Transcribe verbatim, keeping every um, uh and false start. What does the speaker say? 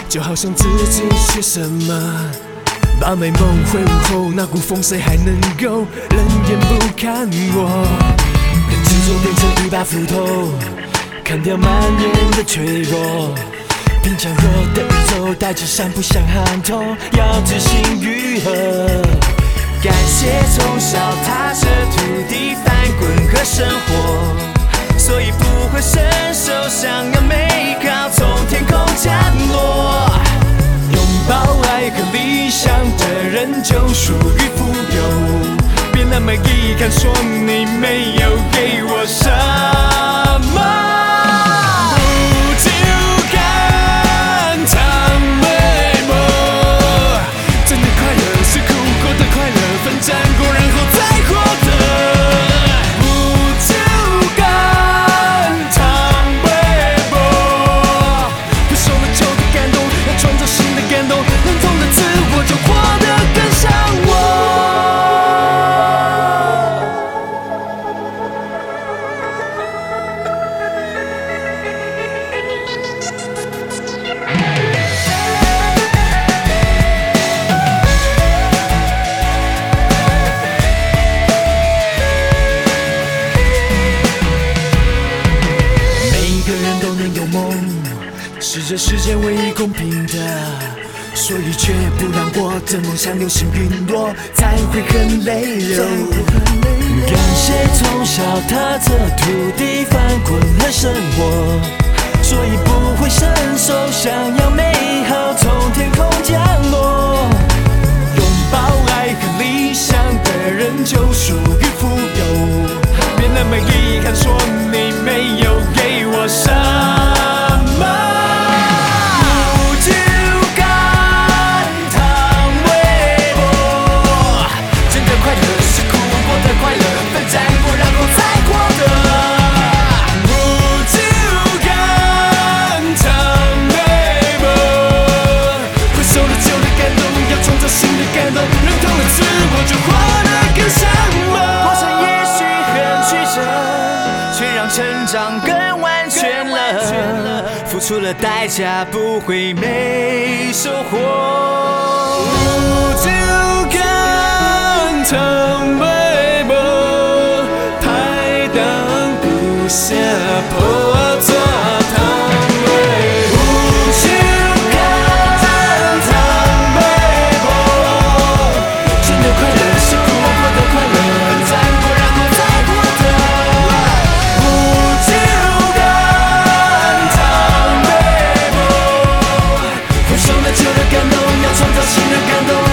就好像自己写什么，把美梦挥舞后，那股风谁还能够冷眼不看我？让执着变成一把斧头，砍掉满眼的脆弱。并强弱的宇宙带着山不想撼透，要知行愈合。感谢从小踏着土地翻滚和生活，所以不会伸手想要美好从天空降落。拥抱爱和理想的人就属于富有，别那么遗憾说你没有给我什么。战过然后再获得，不就感叹微博，不受了旧的感动，要创造新的感动，认同的自我就活得更像我。是这世间唯一公平的，所以却不让我的梦想流星陨落，才会很泪流。感谢从小踏着土地翻滚和生活，所以不会伸手想要美好从天空降落。拥抱爱和理想的人就属于富有，别那么遗憾说你没有给我什么。成长更完全了，付出了代价不会没收获。不就感叹微博，太当不下破做汤微博。不就感叹微博，真的快乐是苦过的快乐，很残酷然后再获得。旧的感动，要创造新的感动。